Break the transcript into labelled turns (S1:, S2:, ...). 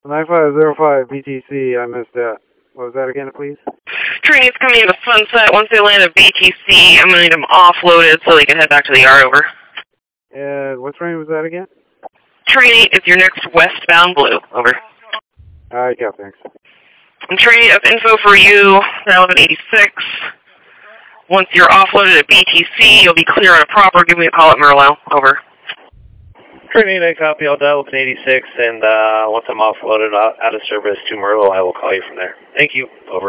S1: 9505 BTC, I missed that. What was that again, please?
S2: Train's coming into Sunset. Once they land at BTC, I'm going to need them offloaded so they can head back to the yard, over.
S1: And what train was that again?
S2: Train 8 is your next westbound blue, over.
S1: Alright, yeah, thanks.
S2: And Train 8 has info for you, 1186. Once you're offloaded at BTC, you'll be clear on a proper. Give me a call at Merlo, over.
S3: Train 8, I copy. I'll dial up in 86, and once I'm offloaded out of service to Merlo, I will call you from there. Thank you. Over.